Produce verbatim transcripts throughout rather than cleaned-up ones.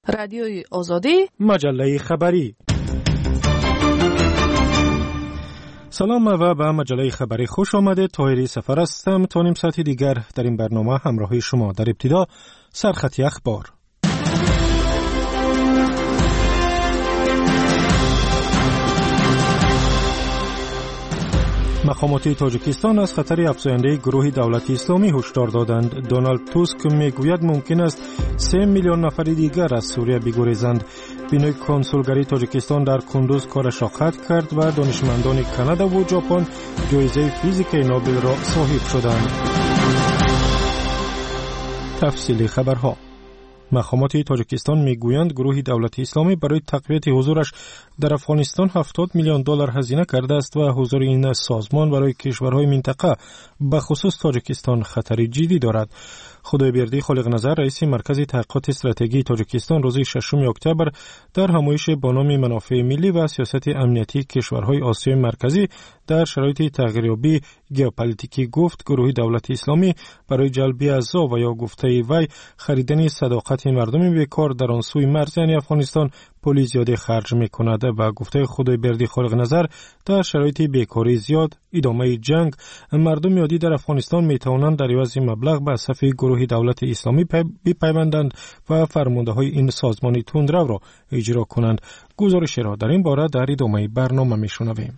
رادیوی آزادی، مجله خبری. سلام و به مجله خبری خوش آمده. طاهری سفر هستم. تا نیم ساعت دیگر در این برنامه همراهی شما. در ابتدا سرخطی اخبار. مقامات تاجیکستان از خطر افزاینده گروه دولت اسلامی هشدار دادند. دونالد توسک میگوید ممکن است سه میلیون نفر دیگر از سوریه بگریزند. بینای کنسولگری تاجیکستان در کندوز کارش را قطع کرد و دانشمندان کانادا و ژاپن جایزه فیزیک نوبل را صاحب شدند. تفصیل خبرها. مقامات تاجیکستان میگویند گروه دولت اسلامی برای تقویت حضورش در افغانستان هفتاد میلیون دلار هزینه کرده است و حضور این سازمان برای کشورهای منطقه به خصوص تاجیکستان خطری جدی دارد. خدایبردی خالق نظر رئیس مرکز تحقیقات استراتژی تاجیکستان روز ششم اکتبر در همایش با نام منافع ملی و سیاست امنیتی کشورهای آسیای مرکزی در شرایط تغییریابی ژئوپلیتیکی گفت گروه دولت اسلامی برای جلب اعضا و یا گفته وی خریدن صداقت مردم بیکار در آن سوی مرز یعنی افغانستان پول زیادی خرج می‌کند و گفته خدایبردی خالق نظر در شرایط بیکاری زیاد ادامه جنگ مردم عادی در افغانستان می‌توانند در عوض مبلغ به صف گروه دولت اسلامی بپیوندند و فرمانده‌های این سازمان تندرو را اجرا کنند. گزارش را در این باره در ادامه برنامه می‌شنویم.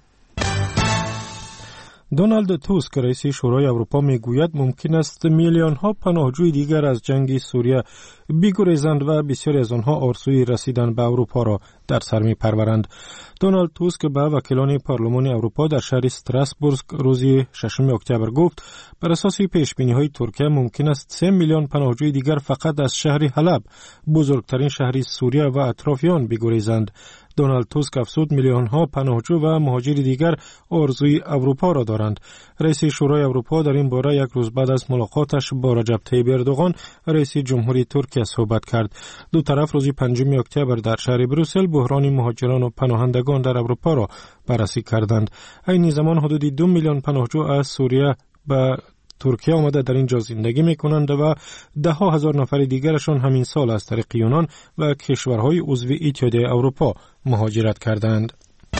دونالد توسک رئیس شورای اروپا میگوید ممکن است میلیون ها پناهجوی دیگر از جنگ سوریه بگریزند و بسیاری از آنها آرزوی رسیدن به اروپا را در سر میپرورند. دونالد توسک به وکیلان پارلمان اروپا در شهر استراسبورگ روز ششم اکتبر گفت بر اساس پیشبینی‌های ترکیه ممکن است سه میلیون پناهجوی دیگر فقط از شهر حلب بزرگترین شهر سوریه و اطرافیان بگریزند. دونالد توسک افزود میلیون ها پناهجو و مهاجر دیگر آرزوی اروپا را دارند. رئیس شورای اروپا در این باره یک روز بعد از ملاقاتش با رجب طیب اردوغان رئیس جمهوری ترکیه صحبت کرد. دو طرف روز پنجم اکتبر در شهر بروسل بحران مهاجران و پناهندگان در اروپا را بررسی کردند. این زمان حدود دو میلیون پناهجو از سوریه به ترکیه آمده در اینجا زندگی می کنند و ده ها هزار نفر دیگرشان همین سال از طریق یونان و کشورهای عضو اتحادیه اروپا مهاجرت کردند.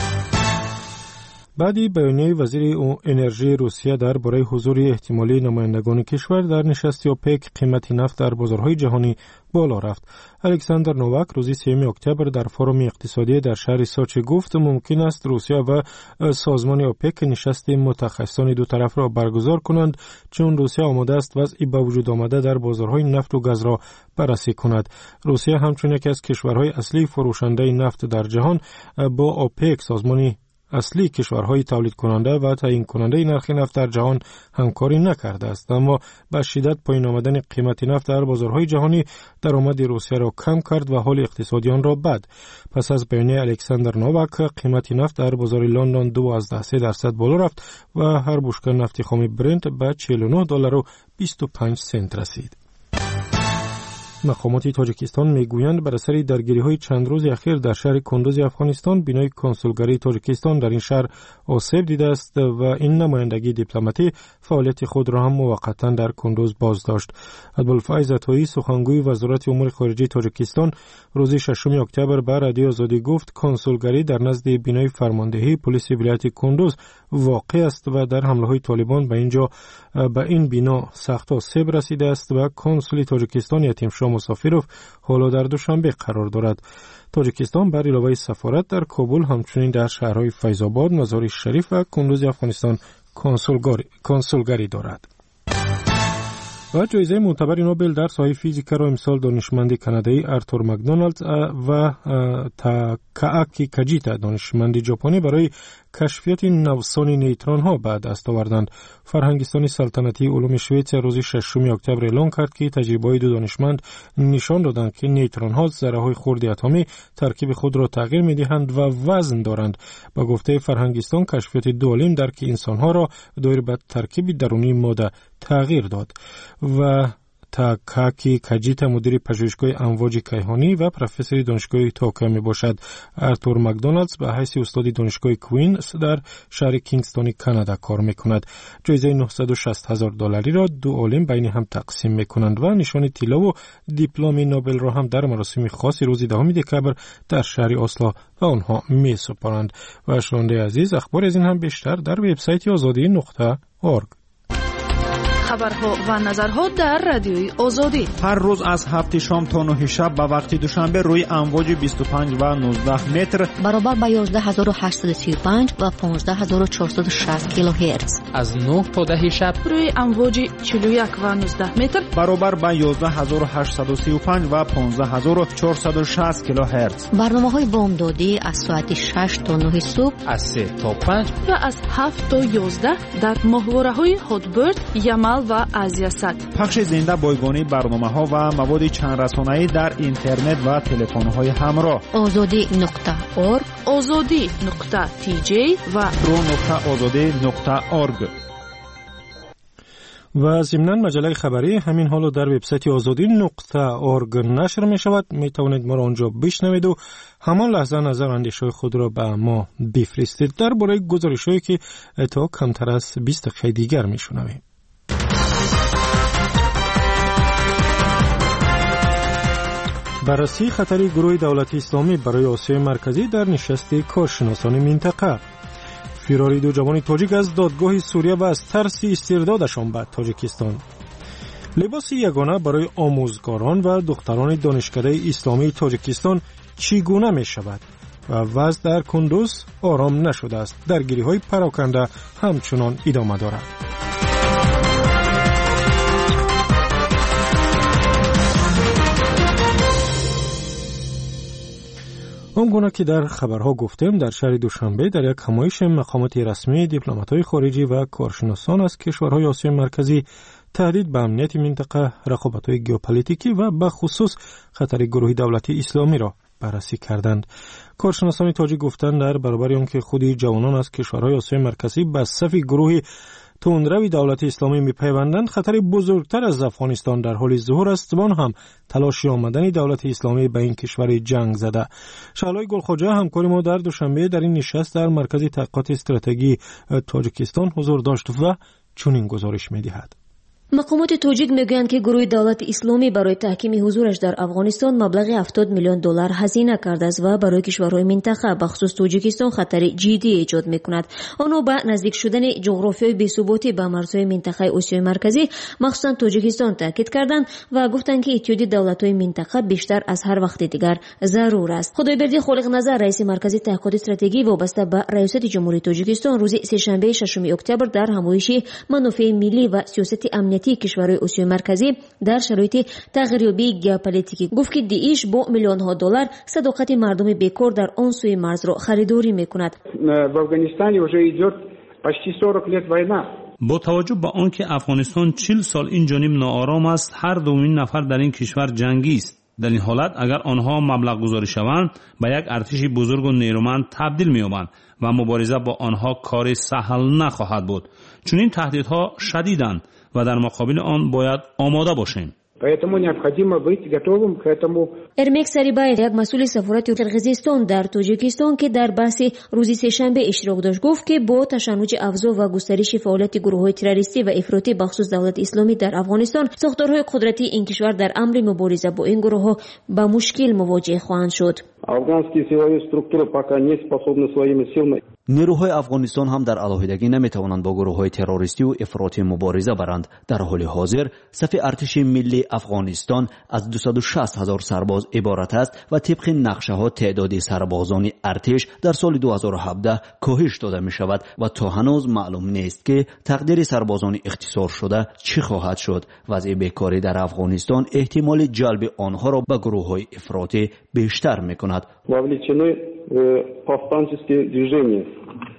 بعدی بیانیه وزیر انرژی روسیه درباره حضور احتمالی نمایندگان کشور در نشست اوپک قیمت نفت در بازارهای جهانی بالا رفت. الکساندر نوواک روز سوم اکتبر در فروم اقتصادی در شهر سوچی گفت ممکن است روسیه و سازمان اوپک نشست متخصصان دو طرف را برگزار کنند چون روسیه آماده است وضعی به وجود آمده در بازارهای نفت و گاز را بررسی کند. روسیه همچون یکی از کشورهای اصلی فروشنده نفت در جهان با اوپک سازمانی اصلی کشورهای تولید کننده و تعیین کننده نرخ نفت در جهان همکاری نکرده است، اما به شدت پایین آمدن قیمت نفت در بازارهای جهانی درآمد روسیه را کم کرد و حال اقتصادی آن را بد. پس از بیانیه الکساندر نوواک قیمت نفت در بازار لندن دوازده و سه درصد بالا رفت و هر بشکه نفت خام برنت به چهل و نه دلار و بیست و پنج سنت رسید. مقامات تاجیکستان میگویند بر اثر درگیری‌های چند روز اخیر در شهر کندوز افغانستان بینای کنسولگری تاجیکستان در این شهر آسیب دیده است و این نمایندگی دیپلماتی فعالیت خود را هم موقتا در کندوز باز داشت. عبدالفیض عطایی سخنگوی وزارت امور خارجه تاجیکستان روز ششم اکتبر به رادیو آزادی گفت کنسولگری در نزد بینای فرماندهی پلیس ولایت کندوز واقع است و در حمله‌های طالبان به اینجا به این بنا سخت آسیب رسیده است و کنسول تاجیکستان یتیم شاه مسافروف حالا در دوشنبه قرار دارد. تاجیکستان بر علاوه سفارت در کابل همچنین در شهرهای فیض آباد، مزار شریف و کندوز افغانستان کنسولگری دارد. و جایزه معتبر نوبل در ساحه فیزیک را امسال دانشمند کانادایی آرتور مکدونالد و تاکاکی کاجیتا دانشمند ژاپنی برای کشفیات نوسان نیوترون ها به دست آوردند. فرهنگستان سلطنتی علوم شوئیس روز ششم اکتبر اعلام کرد که تجربه‌های دو دانشمند نشان دادند که نیوترون ها ذره‌های خرد اتمی ترکیب خود را تغییر می‌دهند و وزن دارند. با گفته فرهنگستان کشفیات دو عالم درک انسان ها را دایر به ترکیب درونی ماده تغییر داد و تاکاکی کجیتا مدیر پژوهشگاه امواج کیهانی و پروفسور دانشگاه توکیو میباشد. ارتور مکدونالدز به حیث استاد دانشگاه کوینز در شهر کینگستون کانادا کار میکند. جایزه نهصد و شصت هزار دلاری را دو عالم بین هم تقسیم میکنند و نشان طلا و دیپلم نوبل را هم در مراسم خاص روز دهم دکبر در شهر اسلو و آنها میسپارند. و شنونده عزیز، اخبار از این هم بیشتر در وبسایت آزادی نقطه اورگ. خبرها و نظرها در رادیوی آزادی هر روز از هفت شام تا نه شب به وقت دوشنبه روی امواج بیست و پنج و نوزده متر برابر با یازده هزار و هشتصد و سی و پنج و پانزده هزار و چهارصد و شصت کیلوهرتز از نه تا ده شب روی امواج چهل و یک و نوزده متر برابر با یازده هزار و هشتصد و سی و پنج و پانزده هزار و چهارصد و شصت کیلوهرتز. برنامه‌های بامدادی از ساعت شش تا نه صبح، از سه تا پنج و از هفت تا یازده در ماهواره‌های هاتبرد، یمل و آزیاست. پخش زنده بایگانی برنامه‌ها و مواد چند رسانه‌ای در اینترنت و تلفن‌های همراه. آزادی نقطه اورگ، آزادی نقطه تی جی و رو نقطه آزادی نقطه اورگ. و ضمناً مجله خبری همین حالو در وبسایت آزادی نقطه اورگ نشر می شود. می توانید ما را آنجا بشنوید و همان لحظه نظر و اندیشه خود را به ما بفرستید. درباره گزارش‌هایی که تا کمتر از بیست دقیقه دیگر می شنویم. بررسی خطر گروه دولت اسلامی برای آسیای مرکزی در نشست کارشناسان منطقه. فراری دو جوان تاجیک از دادگاه سوریه و از ترس استردادشان به تاجیکستان. لباس یگانه برای آموزگاران و دختران دانشکده اسلامی تاجیکستان چگونه می شود؟ و وضع در کندوز آرام نشده است. درگیری‌های پراکنده همچنان ادامه دارد. آنگونه که در خبرها گفتیم، در شهر دوشنبه در یک همایش مقامات رسمی دیپلمات‌های خارجی و کارشناسان از کشورهای آسیای مرکزی تهدید به امنیت منطقه، رقابت‌های ژئوپلیتیکی و به خصوص خطر گروه دولتی اسلامی را بررسی کردند. کارشناسان تاجیک گفتند در برابر آنکه خود جوانان از کشورهای آسیای مرکزی به صف گروه تندروی دولت اسلامی میپیوندند، خطر بزرگتر از افغانستان در حال ظهور است. وان هم تلاش آمدن دولت اسلامی به این کشور جنگ زده. شعلای گلخواجه همکار ما در دوشنبه در این نشست در مرکز تحقیقات استراتژی تاجیکستان حضور داشت و چنین گزارش میدهد. مقامات تاجیک میگویند که گروه دولت اسلامی برای تحکیم حضورش در افغانستان مبلغ هفتاد میلیون دلار هزینه کرده است و برای کشورهای منطقه به خصوص تاجیکستان خطر جدی ایجاد میکند. آنها به نزدیک شدن جغرافیای بی‌ثباتی به مرزهای منطقه آسیای مرکزی مخصوصا تاجیکستان تاکید کردند و گفتند که اتحاد دولت‌های منطقه بیشتر از هر وقت دیگر ضرور است. خدایبردی خالق نظر رئیس مرکز تحقیقات استراتژی وابسته به ریاست جمهوری تاجیکستان روز سه‌شنبه ششم اکتبر در همایش منافع ملی و سیاست امنیتی کشورهای آسیای مرکزی در شرایط تغییریابی ژئوپلیتیکی گفت که داعش با میلیون ها دلار صداقت مردم بیکار در آن سوی مرز را خریداری میکند. в Афганистане уже идет почти сорок лет война. با توجه به آنکه افغانستان چهل سال این جانب ناآرام است، هر دومین نفر در این کشور جنگی است. در این حالت اگر آنها مبلغ گذاری شوند به یک ارتش بزرگ و نیرومند تبدیل می‌یابند و مبارزه با آنها کار سهل نخواهد بود. چون این تهدیدها شدیدند و در مقابل آن باید آماده باشیم. Поэтому необходимо быть готовым к этому. ارمک سریباєв یک مسئول سفارت قرقیزستان در تاجیکستان که در بحث روز سه‌شنبه اشتراک داشت گفت که با تشنج افزا و گسترش فعالیت گروه‌های تروریستی و افراطی بخصوص دولت اسلامی در افغانستان، ساختارهای قدرتی این کشور در امر مبارزه با این گروه‌ها با مشکل مواجه خواهند شد. Афганские силовые структуры пока не способны своими силами. نیروهای افغانستان هم در علاهیدگی نمیتوانند با گروه‌های تروریستی و افراطی مبارزه برند. در حال حاضر صف ارتش ملی افغانستان از دویست و شصت هزار سرباز عبارت است و طبق نقشه‌ها تعداد سربازان ارتش در سال دو هزار و هفده کاهش داده می شود و تا هنوز معلوم نیست که تقدیر سربازان اختصار شده چی خواهد شد. وضع بیکاری در افغانستان احتمال جلب آنها را به گروه‌های افراطی بیشتر می‌کند. Вовлечены в повстанческие движения.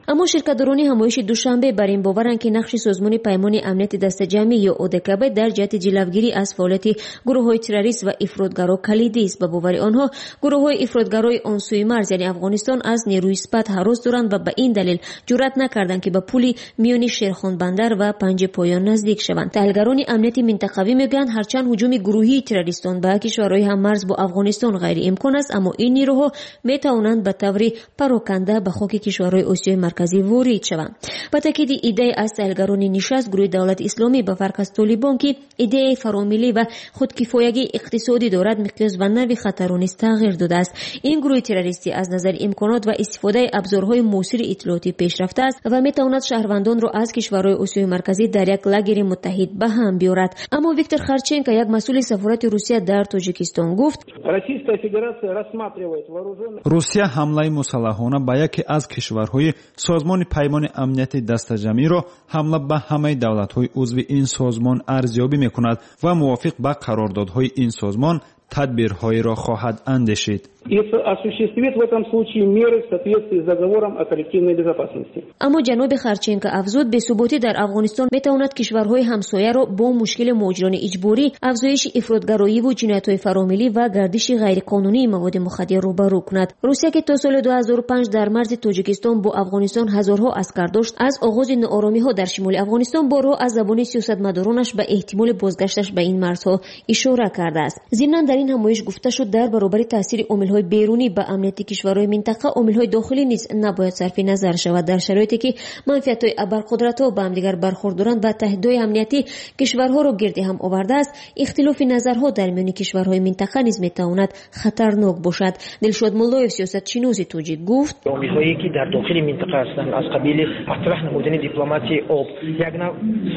اما شرکت‌داران همایش دوشنبه بر این باورند که نقش سازمان پیمان امنیت دستجمعی یا اودکب در جهت جلوگیری از فعالیت گروه‌های تروریست و افراطگرا کلیدی است. به باور آنها گروه‌های افراطگرای آن سوی مرز یعنی افغانستان از نیروی اسپات هراس دارند و به این دلیل جرأت نکردند که به پل میانی شیرخان بندر و پنج پایان نزدیک شوند. تحلیلگران امنیتی منطقوی میگویند هرچند هجوم گروهی تروریستان به کشورهای هممرز با افغانستان غیر امکان است، اما این نیروها میتوانند به طور پراکنده به خاک کشورهای آسیای مرکزی وارد شوند. با تاکید ایده از تحلیلگران نشست گروه دولت اسلامی به فرق از طالبان که ایده فراملی و خودکفایگی اقتصادی دارد، مقیاس و نوع خطر نیز تغییر داده است. این گروه تروریستی از نظر امکانات و استفاده ابزارهای موثر اطلاعاتی پیشرفته است و میتواند شهروندان را از کشورهای آسیای مرکزی در یک لاگر متحد به هم بیاورد. اما ویکتور خارچنکو یک مسئول سفارت روسیه در تاجیکستان گفت روسیه حمله مسلحانه به یکی از کشورهای سازمان پیمان امنیت دستجمعی حمله به همه دولت‌های عضو این سازمان ارزیابی می‌کند و موافق به قراردادهای این سازمان تدبیرهایی را خواهد اندیشید. اما جناب خارچنکو افزود به ثبوتی در افغانستان میتواند کشورهای همسایه را با مشکل مهاجران اجباری، افزایش افراطگرایی و جنایت‌های فراملی و گردش غیرقانونی مواد مخدر روبرو کند. روسیه که تا سال دو هزار و پنج در مرز تاجیکستان با افغانستان هزارها عسکر داشت، از آغاز ناآرامی‌ها در شمال افغانستان بارها از زبان سیاستمدارانش به احتمال بازگشتش به این مرزها اشاره کرده است. ضمناً در این همایش گفته شد در برابر تاثیر عامل‌های بیرونی به امنیت کشورهای منطقه، عامل‌های داخلی نیز نباید صرف نظر شود. در شرایطی که منفعت‌های ابرقدرت‌ها با همدیگر برخوردارند و تهدیدهای امنیتی کشورها را گرد هم آورده است، اختلاف نظرها در میان کشورهای منطقه نیز میتواند خطرناک باشد. دلشاد مولایف سیاستشناس توجیه گفت عامل‌هایی که در داخل منطقه هستند از قبیل اطراح نمودن دیپلماسی آب، یک نوع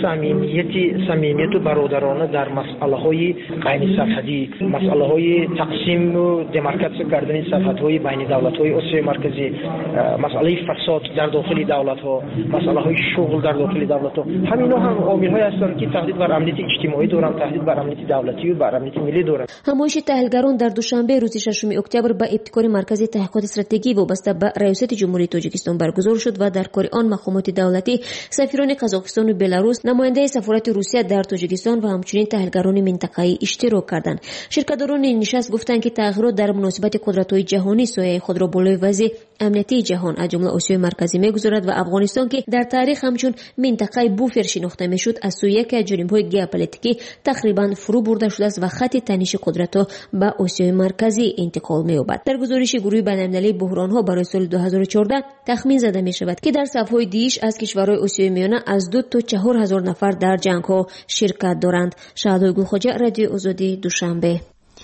صمیمیت صمیمیت و برادرانه در مسائل‌های غیر سرحدی، مسائل‌های تقسیم و دمارکاسیون کردن سرحدهای بین دولت‌های آسیای مرکزی، مسئله فساد در داخل دولت‌ها، مسئله‌های شغل در داخل دولت‌ها، همینا هم عامل‌هایی هستند که تهدید بر امنیت اجتماعی دارند، تهدید بر امنیت دولتی و بر امنیت ملی دارند. همایش تحلیلگران در دوشنبه روز ششم اکتبر به ابتکار مرکز تحقیقات استراتژی وابسته به ریاست جمهوری تاجیکستان برگزار شد و در کار آن مقامات دولتی، سفیران قزاقستان و بلاروس، نماینده سفارت روسیه در تاجیکستان و همچنین تحلیلگران منطقه‌ای اشتراک کردند. شرکت‌داران نشست گفتند که تغییرات در مناسبت قدرت‌های جهانی سایه خود را بالای وضع امنیتی جهان از جمله آسیای مرکزی می‌گذارد و افغانستان که در تاریخ همچون منطقه بوفر شناخته می‌شد، از سوی یکی از جنبه‌های ژئوپلیتیکی تقریباً فرو برده شده است و خط تنش قدرت‌ها به آسیای مرکزی انتقال می‌یابد. در گزارش گروه بین‌المللی بحران‌ها برای سال دو هزار و چهارده تخمین زده می‌شود که در صف‌های دیش از کشورهای آسیای میانه از دو تا چهار هزار نفر در جنگ‌ها شرکت دارند. شهدای گلخواجه، رادیو آزادی، دوشنبه.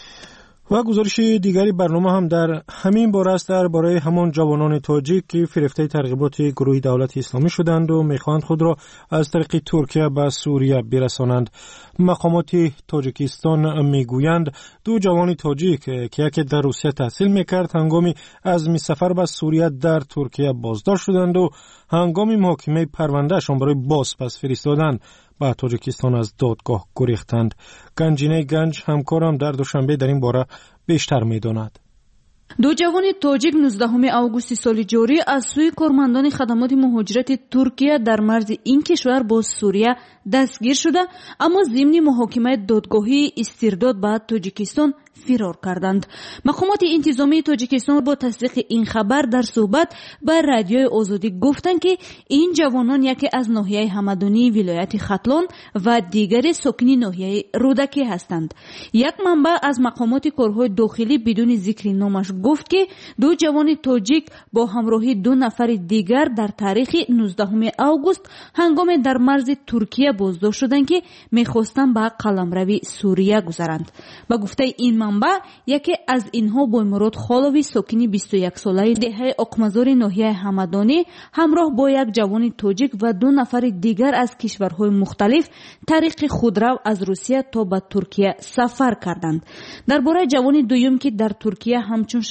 و گزارش دیگری برنامه هم در همین باره است، درباره همان جوانان تاجیک که فریفته ترغیبات گروه دولت اسلامی شدند و میخواهند خود را از طریق ترکیه به سوریه برسانند. مقامات تاجیکستان میگویند دو جوان تاجیک که یکی در روسیه تحصیل میکرد هنگامی از سفر به سوریه در ترکیه بازداشت شدند و هنگامی محاکمه پروندهشان برای بازپس فرستادن به تاجیکستان از دادگاه گریختند. گنجینه گنج همکارم در دوشنبه در این باره بیشتر می‌داند. دو جوان تاجیک نوزدهم آگوست سال جاری از سوی کارمندان خدمات مهاجرت ترکیه در مرز این کشور با سوریه دستگیر شده، اما ضمن محاکمه دادگاهی استرداد به تاجیکستان فرار کردند. مقامات انتظامی تاجیکستان با تصدیق این خبر در صحبت با رادیوی آزادی گفتند که این جوانان یکی از ناحیه همدانی ولایت ختلان و دیگری ساکنی ناحیه رودکی هستند. یک منبع از مقامات کارهای داخلی بدون ذکر نامش گفت که دو جوان تاجیک با همراهی دو نفر دیگر در تاریخ نوزدهم آگوست هنگام در مرز ترکیه بازداشت شدند که می‌خواستند به قلمروی سوریه گذرند. با گفته این منبع یکی از اینها با مراد خالوی ساکنی بیست و یک ساله دهه اقمزار ناحیه همدانی همراه با یک جوان تاجیک و دو نفر دیگر از کشورهای مختلف طریق خودرو از روسیه تا به ترکیه سفر کردند. درباره جوان دوم که در ترکیه همچون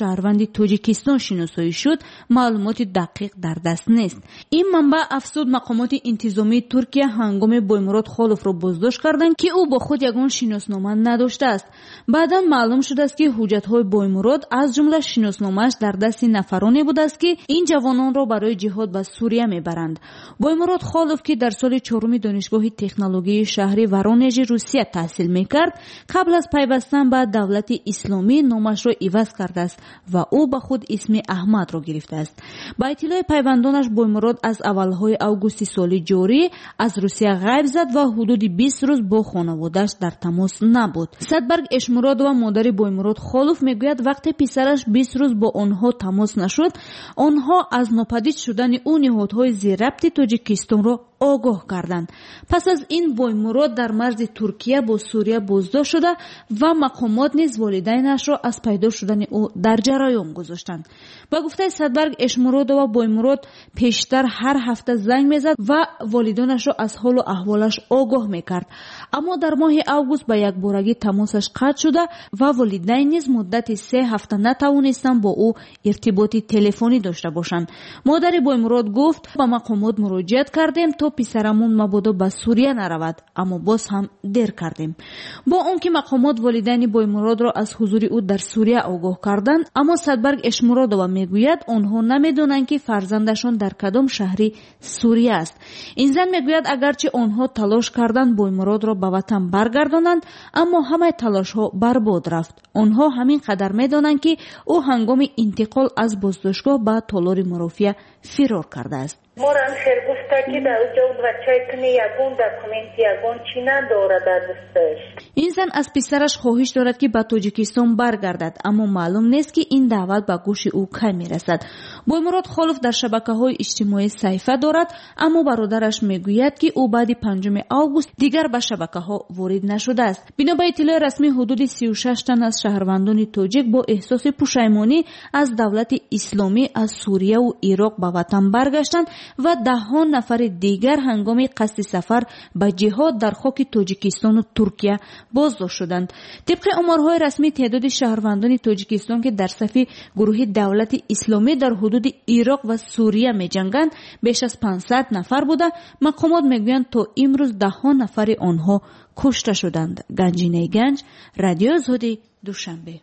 شهروند تاجیکستان شناسایی شد معلومات دقیق در دست نیست. این منبع افزود مقامات انتظامی ترکیه هنگام بویمراد خالف را بازداشت کردند که او با خود یگان شناسنامه نداشته است. بعدا معلوم شده است که حجت‌های بویمراد از جمله شناسنامه‌اش در دست نفرانی بود است که این جوانان را برای جهاد به سوریه میبرند. بویمراد خالف که در سال چهارم دانشگاه تکنولوژی شهری ورونژ روسیه تحصیل میکرد، قبل از پیوستن به دولت اسلامی نامش را عوض کرده است و او به خود اسم احمد را گرفته است. با اطلاع پیوندانش بویمراد از اولهای اوگوست سال جاری از روسیه غیب زد و حدود بیست روز با خانواده‌اش در تماس نبود. صدبرگ اشمراد و مادر بویمراد خالف میگوید وقتی پسرش بیست روز با آنها تماس نشد، آنها از ناپدید شدن او نهادهای زیرربط تاجیکستان را آگاه کردند. پس از این بویمراد در مرز ترکیه با سوریه بازداشت شده و مقامات نیز والدینش را از پیدا شدن او در جریان گذاشتند. با گفته صدبرگ اشمراد و بویمراد پیشتر هر هفته زنگ میزد و والدینش را از حال و احوالش آگاه میکرد، اما در ماه اوگوست به یک بارگی تماسش قطع شده و والدین نیز مدت سه هفته نتوانستند با او ارتباط تلفنی داشته باشند. مادر بویمراد گفت با مقامات مراجعه کردیم تا پسرمون مبادا به سوریه نرود، اما باز هم دیر کردیم. با اونکه مقامات والدین بویمراد را از حضور او در سوریه آگاه کردند، اما صدبرگ اشمرادова میگوید آنها نمیدونند که فرزندشان در کدام شهری سوریه است. این زن میگوید اگرچه آنها تلاش کردند بویمراد را به وطن برگردانند، اما همه تلاش ها برباد رفت. آنها همین قدر میدانند که او هنگام انتقال از بازداشتگاه به تالار مرافعه فرار کرده است. موران خرگفته که در اونجا بچه‌تون یگون دکومنت یگون چی نداره در دستش. این زن از پسرش خواهش دارد که به تاجیکستان برگردد، اما معلوم نیست که این دعوت به گوش او کی میرسد. بویمراد خالف در شبکه‌های اجتماعی صفحه دارد، اما برادرش میگوید که او بعد پنجم اوگوست دیگر به شبکه‌ها وارد نشده است. بنا به اطلاع رسمی حدود سی و شش تن از شهروندان تاجیک با احساس پشیمانی از دولت اسلامی از سوریه و عراق به وطن برگشتند و دهان نفر دیگر هنگام قصد سفر به جهاد در خاک تاجیکستان و ترکیه بازداشت شدند. طبق آمارهای رسمی تعداد شهروندان تاجیکستان که در صف گروه دولت اسلامی در حدود عراق و سوریه می‌جنگند بیش از پانصد نفر بوده. مقامات میگویند تا امروز دهان نفر آنها کشته شدند. گنجینه گنج، رادیو آزادی، دوشنبه.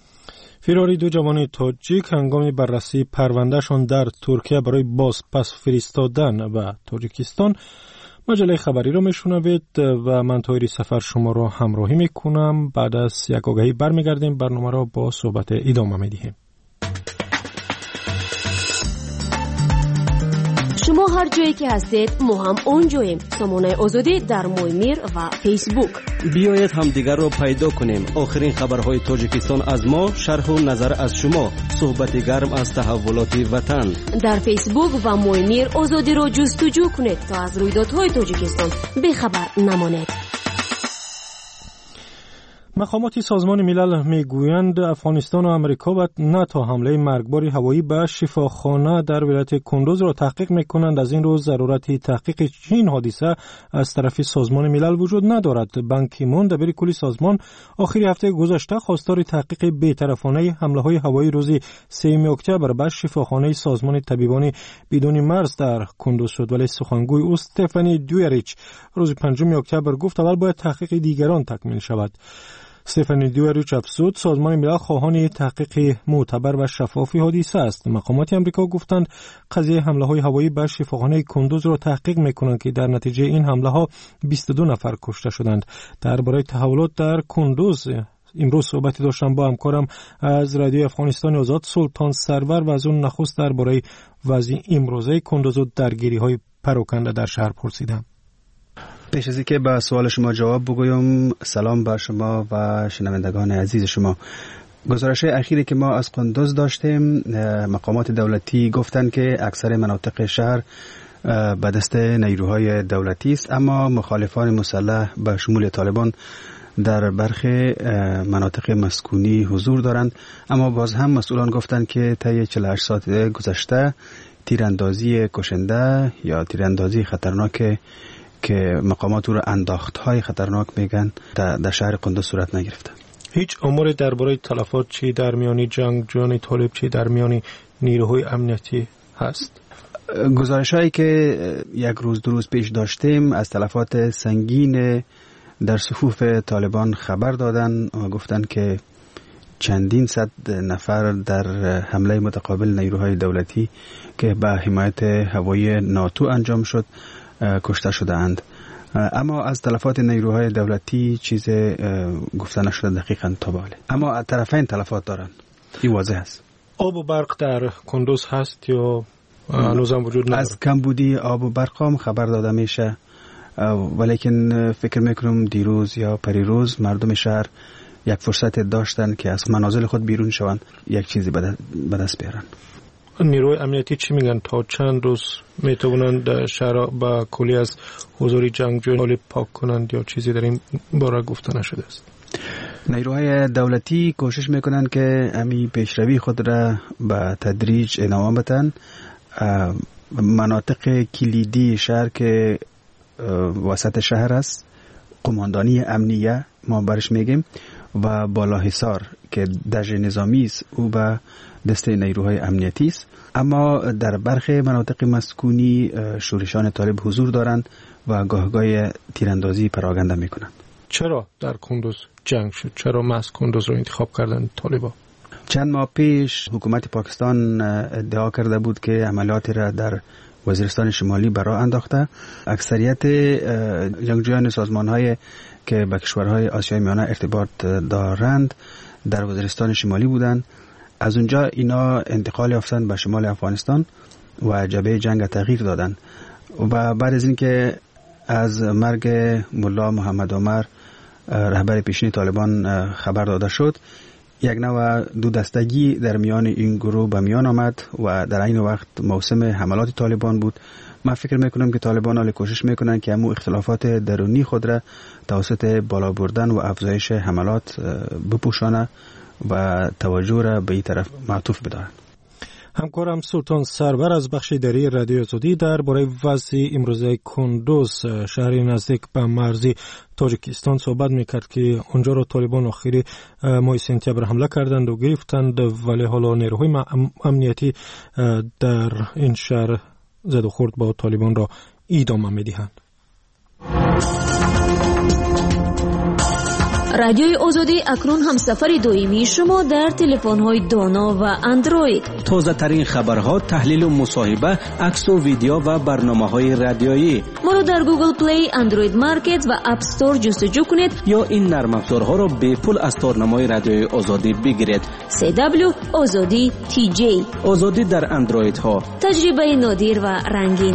فراری دو جوان تاجیک هنگام بررسی پروندهشان در ترکیه برای باز پس فرستادن و تاجیکستان. مجله خبری را میشنوید و من تایری سفر شما را همراهی میکنم. بعد از یک آگهی برمیگردیم، برنامه را با صحبت ادامه میدهیم. شما هر جایی که هستید ما هم اونجاییم. سامانه آزادی در مویمیر و فیسبوک. بیایید هم دیگر را پیدا کنیم. آخرین خبرهای تاجیکستان از ما، شرح و نظر از شما، صحبت گرم از تحولات وطن. در فیسبوک و مویمیر آزادی را جستجو کنید تا از رویدادهای تاجیکستان بخبر نمانید. مقامات سازمان ملل میگویند افغانستان و امریکا باید نه تا حمله مرگبار هوایی به شفاخانه در ولایت کندوز را تحقیق میکنند. از این روز ضرورت تحقیق چین حادثه از طرف سازمان ملل وجود ندارد. بان کی مون دبیر کلی سازمان آخر هفته گذشته خواستار تحقیق بی‌طرفانه حمله های هوایی روز سوم اکتبر به شفاخانه سازمان طبیبان بدون مرز در کندوز شد، ولی سخنگوی او استفانی دویریچ روز پنجم اکتبر گفت اول باید تحقیق دیگران تکمیل شود. استفانی دویریچ افزود سازمان ملل خواهان تحقیق معتبر و شفاف حادثه است. مقامات آمریکا گفتند قضیه حمله های هوایی به شفاخانه کندوز را تحقیق میکنند که در نتیجه این حمله ها بیست و دو نفر کشته شدند. درباره تحولات در کندوز امروز صحبتی داشتم با همکارم از رادیو افغانستان آزاد سلطان سرور و از اون نخست درباره وضع امروزه کندوز و درگیری های پراکنده در شهر پرسیدم. پیش از اینکه به سوال شما جواب بگویم، سلام بر شما و شنوندگان عزیز شما. گزارش اخیری که ما از کندوز داشتیم، مقامات دولتی گفتند که اکثر مناطق شهر به دست نیروهای دولتی است، اما مخالفان مسلح به شمول طالبان در برخی مناطق مسکونی حضور دارند. اما باز هم مسئولان گفتند که طی چهل و هشت ساعت گذشته تیراندازی کشنده یا تیراندازی خطرناک که مقامات او را انداخت‌های خطرناک میگن در شهر کندوز صورت نگرفته. هیچ اموری درباره تلفات چی در میان جنگجویان طالب چی در میان نیروهای امنیتی هست؟ گزارش هایی که یک روز دو روز پیش داشتیم از تلفات سنگین در صفوف طالبان خبر دادن و گفتن که چندین صد نفر در حمله متقابل نیروهای دولتی که به حمایت هوایی ناتو انجام شد کشته شده اند. اما از تلفات نیروهای دولتی چیز گفته نشده دقیقاً تا به حال. اما طرفین تلفات دارن، این واضح است. آب و برق در کندوز هست یا هنوز هم وجود نداره؟ از کمبودی آب و برق هم خبر داده میشه، ولیکن فکر میکنم دیروز یا پریروز مردم شهر یک فرصت داشتن که از منازل خود بیرون شوند، یک چیزی به دست بیارن. نیروی امنیتی چی میگن تا چند روز میتونند شهر با کلی از حضور جنگجویان پاک کنند یا چیزی در این باره گفته نشده است؟ نیروهای دولتی کوشش میکنند که امی پیشروی خود را به تدریج ادامه بدن. مناطق کلیدی شهر که وسط شهر است، قماندانی امنیه ما برش میگیم، و بالاحصار که دژ نظامی است او به دست نیروهای امنیتی است. اما در برخی مناطق مسکونی شورشان طالب حضور دارند و گاهگاه تیراندازی پراگنده میکنند. چرا در کندوز جنگ شد؟ چرا محض کندوز رو انتخاب کردن طالبا؟ چند ماه پیش حکومت پاکستان ادعا کرده بود که عملیاتی را در وزیرستان شمالی برا انداخته. اکثریت جنگجویان سازمان‌های که به کشورهای آسیای میانه ارتباط دارند در وزیرستان شمالی بودند. از اونجا اینا انتقال یافتند به شمال افغانستان و جبهه جنگ تغییر دادند و بعد از اینکه از مرگ ملا محمد عمر رهبر پیشین طالبان خبر داده شد، یک نوع دو دستگی در میان این گروه به میان آمد و در این وقت موسم حملات طالبان بود. من فکر میکنم که طالبان حالی کوشش میکنن که همون اختلافات درونی خود را توسط بالا بردن و افزایش حملات بپوشانه و توجه را به این طرف معطوف بدارن. همکارم سلطان سرور از بخش اداری رادیو آزادی درباره وضع امروزه کندوز، شهری نزدیک به مرزی تاجیکستان، صحبت میکرد که اونجا را طالبان آخری ماه سپتامبر حمله کردند و گرفتند، ولی حالا نیروهای امنیتی در این شهر زد و خورد با طالبان را ادامه میدهند. رادیوی آزادی اکنون هم سفر دویمی شما در تلفن‌های دانا و اندروید. تازه ترین خبرها، تحلیل و مصاحبه، عکس و ویدیو و برنامه‌های رادیویی. ما را در گوگل پلی، اندروید مارکت و اپ استور جستجو کنید یا این نرم افزارها را به پول از تارنمای رادیوی آزادی بگیرید. سی دبلیو آزادی تی جی. آزادی در اندروید ها. تجربه نادر و رنگین.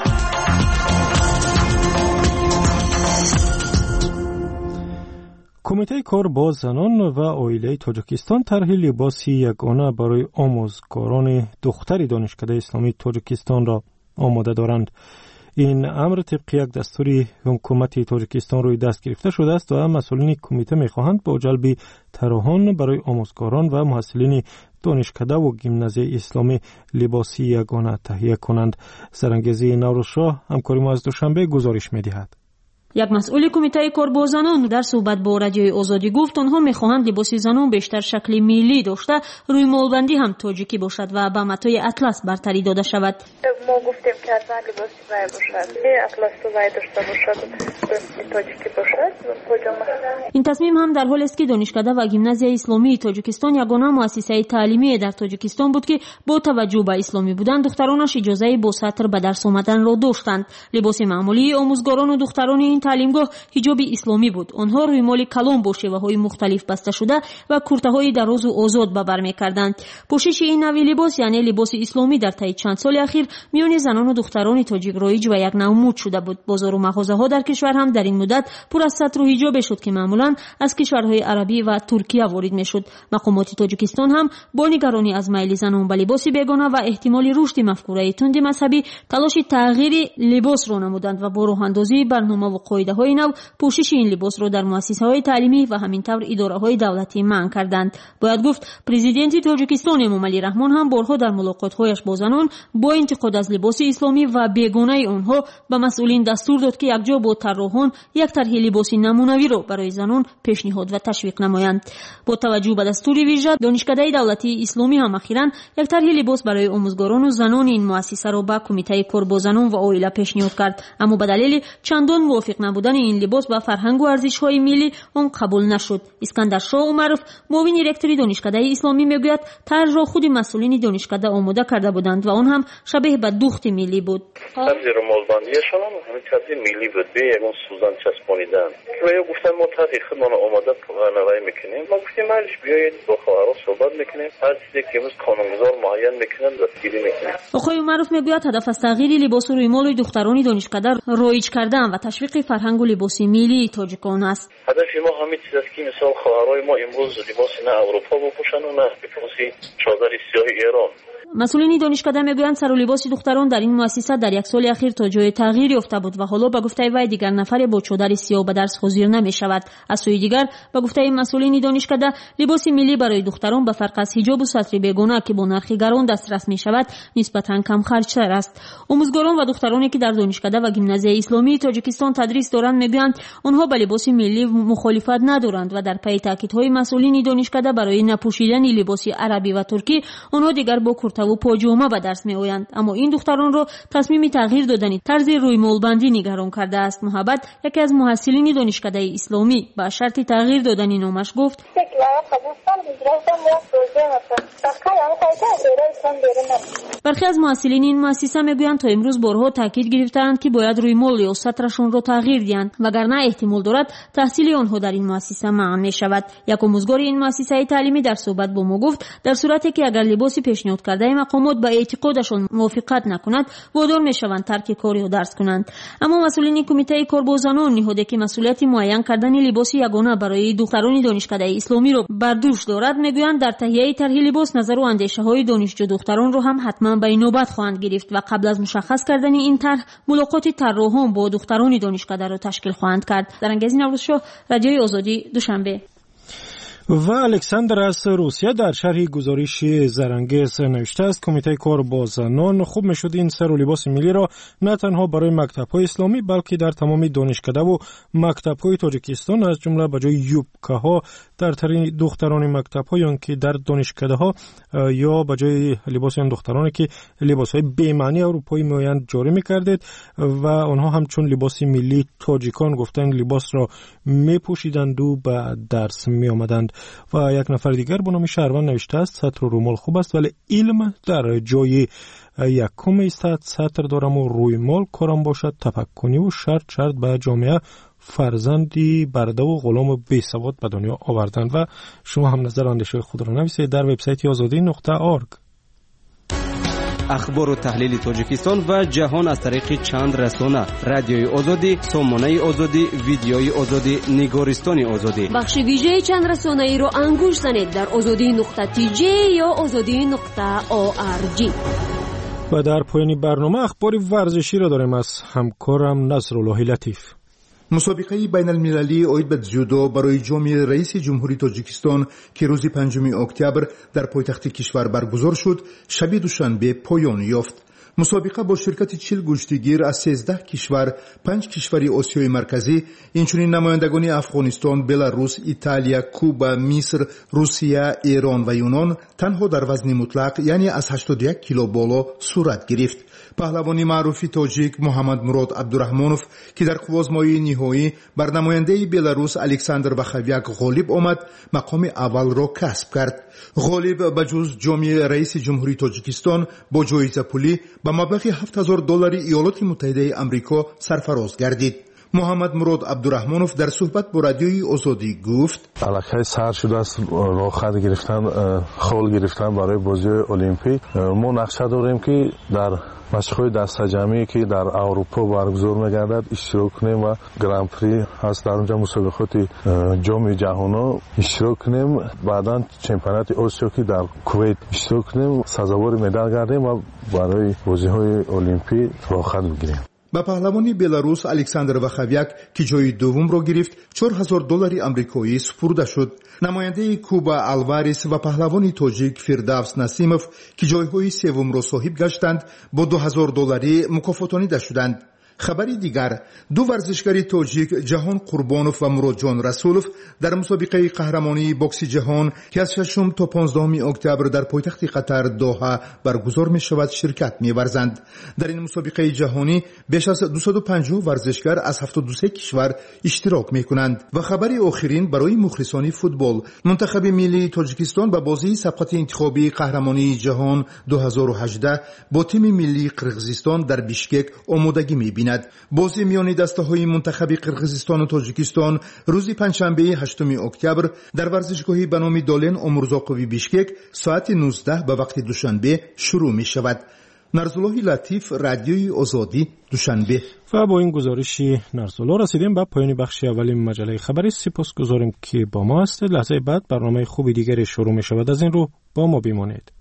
کمیته کار با زنان و عائله تاجیکستان طرح لباسی یگانه برای آموزگاران دختر دانشکده اسلامی تاجیکستان را آماده دارند. این امر طبق یک دستور حکومت تاجیکستان روی دست گرفته شده است و مسئولین کمیته می‌خواهند با جلب طراحان برای آموزگاران و محصلین دانشکده و گیمنازیای اسلامی لباسی یگانه تهیه کنند. سرانگیزی نوروز شاه همکاری ما از دوشنبه گزارش می‌دهد. یک مسئول کمیته کار با زنان در صحبت با رادیوی آزادی گفت آنها میخواهند لباس زنان بیشتر شکل ملی داشته، روی مالبندی هم تاجیکی باشد و به متای اطلس برتری داده شود. ما گفتیم که حتما لباسی وای باشد، اطلس تو وای داشته باشد، تاجیکی باشد. این تصمیم هم در حالی است که دانشکده و گیمنازیای اسلامی تاجیکستان یگانه مؤسسه تعلیمی در تاجیکستان بود که با توجه به اسلامی بودن دخترانش اجازه با سطر به درس آمدن را داشتند. لباس معمولی آموزگاران و دختران این تعلیمگاه حجاب اسلامی بود. آنها روی مال کلام با شیوه‌های مختلف بسته شده و کرته‌های دراز و آزاد به بر می‌کردند. پوشش این نوع لباس یعنی لباس اسلامی در طی چند سال اخیر میان زنان و دختران تاجیک رایج و یک نوع مد شده بود. بازار و مغازه‌ها در کشور هم در این مدت پر از ستر و حجاب شد که معمولاً از کشورهای عربی و ترکیه وارد می‌شد. مقامات تاجیکستان هم با نگرانی از میل زنان به لباس بیگانه و احتمال رشد مفکوره تند مذهبی تلاش تغییر لباس را نمودند و با راه اندازی برنامه و قاعده‌های نو پوشش این لباس را در مؤسسه‌های تعلیمی و همینطور اداره‌های دولتی منع کردند. باید گفت پرزیدنت تاجیکستان امامعلی رحمان هم بارها در ملاقات‌هایش با زنان با انتقاد از لباس اسلامی و بیگانه آنها به مسئولین دستور داد که یکجا با طراحان یک طرح لباس نمونوی را برای زنان پیشنهاد و تشویق نمایند. با توجه به دستور ویژه دانشکده دولتی اسلامی هم اخیراً یک طرح لباس برای آموزگاران و زنان این مؤسسه را به کمیته کار با زنان و عائله پیشنهاد کرد، اما به دلیل چندان موافق نبودن این لباس با فرهنگ و ارزش‌های ملی آن قبول نشد. اسکندر شاه عمرов معاون رکتور دانشکده اسلامی میگوید طرح را خود مسئولین دانشکده آماده کرده بودند و آن هم شبیه به دوخت ملی بود. طرز رمالبندیشان هم همین طرز ملی بود، به یگان سوزن چسبانیدن و یا گفتن ما طرح خودمان آماده نوایی میکنیم. ما گفتیم مالش بیایید با خواهرها صحبت میکنیم، هر چیزی که امروز قانونگذار معین میکنن دستگیری میکنیم. آقای عمرов میگوید هدف از تغییر لباس و رویمال دختران دانشکده رایج کردن و تشویق فرهنگ و لباس ملی تاجیکان است. هدف ما همین چیز است که مثال خواهرای ما امروز لباس نه اروپا بپوشن و نه لباس چادر سیاه ایران. مسئولین دانشکده میگویند سر و لباس دختران در این مؤسسه در یک سال اخیر تا جای تغییر یافته بود و حالا به گفته وی دیگر نفر با چادر سیاه به درس حاضر نمیشود. از سوی دیگر به گفته مسئولین دانشکده لباس ملی برای دختران به فرق از حجاب و سطر بیگانه که با نرخ گران دسترس میشود نسبتا کم خرجتر است. آموزگاران و دخترانی که در دانشکده و گیمنازیای اسلامی تاجیکستان تدریس دارند میگویند آنها به لباس ملی مخالفت ندارند و در پی تاکیدهای مسئولین دانشکده برای نپوشیدن لباس عربی و ترکی آنها دیگر با و پاجامه به درس می آیند، اما این دختران را تصمیم تغییر دادن طرز رویمالبندی نگران کرده است. محبت یکی از محصلین دانشکده اسلامی با شرط تغییر دادن نامش گفت برخی از محصلین این مؤسسه میگویند تا امروز بارها تاکید گرفتند که باید رویمال یا سطرشون را تغییر دهند وگرنه احتمال دارد تحصیل آنها در این مؤسسه منع می شود. یک آموزگار این مؤسسه تعلیمی در صحبت با ما گفت در صورتی که اگر لباسی پیشنهاد کرده مقامات با اعتقادشان موافقت نکند وادار میشوند ترک کار یا درس کنند. اما مسئولین کمیته کار با زنان نهاده که مسئولیت معین کردن لباس یگانه برای دختران دانشکده اسلامی را بر دوش دارد میگویند در تهیه طرح لباس نظر و اندیشه های دانشجو دختران را هم حتما به نوبت خواهند گرفت و قبل از مشخص کردن این طرح ملاقات طراحان با دختران دانشکده را تشکیل خواهند کرد. در انگیز نوروز شو رادیوی آزادی دوشنبه. و الکساندر از روسیه در شرح گزارش زرانگیز نوشته است کمیته کار با زنان خوب میشد این سر و لباس ملی را نه تنها برای مکتب‌های اسلامی بلکه در تمام دانشکده و مکتب‌های تاجیکستان از جمله به جای یوبکاها در ترین دختران مکتب‌ها یا که در دانشکده‌ها یا به جای لباس آن دخترانی که لباس‌های به معنی اروپایی میآیند جاری می‌کردید و آنها هم چون لباس ملی تاجیکان گفتند لباس را می‌پوشیدند و به درس می‌آمدند. و یک نفر دیگر به نام شهروند نوشته است سطر و رومال خوب است ولی علم در جای یکم ایستد، سطر دارم و رویمال کارم باشد تفکری و شرط شرط به جامعه فرزندی برده و غلام و بی سواد به دنیا آوردند. و شما هم نظر اندیشه خود را نویسید در وبسایت آزادی نقطه آرگ. اخبار و تحلیل تاجیکستان و جهان از طریق چند رسانه: رادیوی آزادی، سامانه آزادی، ویدیوی آزادی، نگارستان آزادی. بخش ویژه چند رسانه ای را انگوش زنید در آزادی نقطه تی جی یا آزادی نقطه او آر جی. و در پایان برنامه اخبار ورزشی را داریم از همکارم نصرالله لطیف. مسابقه بین المللی اوید به جودو برای جام رئیس جمهوری تاجیکستان که روز پنجم اکتبر در پایتخت کشور برگزار شد شب دوشنبه پایان یافت. مسابقه با شرکت چهل گشتیگیر از سیزده کشور، پنج کشور آسیای مرکزی، اینچنین نمایندگان افغانستان، بلاروس، ایتالیا، کوبا، مصر، روسیه، ایران و یونان تنها در وزن مطلق یعنی از هشتاد و یک کیلو بالا صورت گرفت. پهلوانی معروف تاجیک محمد مراد عبدالرحمانوف که در قوازمایی نهایی بر نماینده بلاروس الکساندر بخویک غالب آمد مقام اول را کسب کرد. غالب بجز جام رئیس جمهوری تاجیکستان با جایزه پولی به مبلغ هفت هزار دلار ایالات متحده آمریکا سرفراز گردید. محمد مراد عبدالرحمانوف در صحبت با رادیوی آزادی گفت علاقه سر شده است راه خط گرفتن خول گرفتن برای بازی المپیک. ما نقشه داریم که در مشق‌های دسته جمعی که در اروپا برگزار می‌گردد اشتراک کنیم و گران پری هست در اونجا مسابقات جام جهانی اشتراک کنیم. بعداً چمپیونات آسیا که در کویت اشتراک کنیم سزاوار مدال گردیم و برای بازی‌های المپیک راه خط بگیریم. ба паҳлавони беларус Александр Вахавяк, ки ҷои дуввумро гирифт, чор ҳазор доллари амрикоӣ супурда шуд. намояндаи Куба Алварес ва паҳлавони тоҷик Фирдавс Насимов, ки ҷойҳои севумро соҳиб гаштанд, бо ду ҳазор долларӣ мукофотонида шуданд. хабари дигар, ду варзишгари тоҷик Ҷаҳон Қурбонов ва Муродҷон Расулов дар мусобиқаи қаҳрамонии бокси ҷаҳон, ки аз шашум то понздаҳуми октябр дар пойтахти Қатар Доҳа баргузор мешавад, ширкат меварзанд. дар ин мусобиқаи ҷаҳонӣ беш аз дусаду панҷоҳ варзишгар аз ҳафтоду се кишвар иштирок мекунанд. ва хабари охирин барои мухлисони футбол, мунтахаби миллии Тоҷикистон ба бозии сабқати интихобии қаҳрамонии ҷаҳон ду ҳазору ҳаждаҳ бо тими миллии Қирғизистон дар Бишкек омодагӣ мебинад. бозии миёни дастаҳои мунтахаби Қирғизистону Тоҷикистон рӯзи панҷшанбеи ҳаштуми октябр дар варзишгоҳи ба номи Долен Омурзоқови Бишкек соати нуздаҳ ба вақти душанбе шурӯъ мешавад. нарзуллоҳи Латиф, радиои Озодӣ, Душанбе. و با این گزارش نرسولا رسیدیم به پایان بخش اولی مجله خبری. سپاسگزاریم که با ما هستید. لحظه بعد برنامه خوبی دیگری شروع می شود. از این رو با ما بمانید.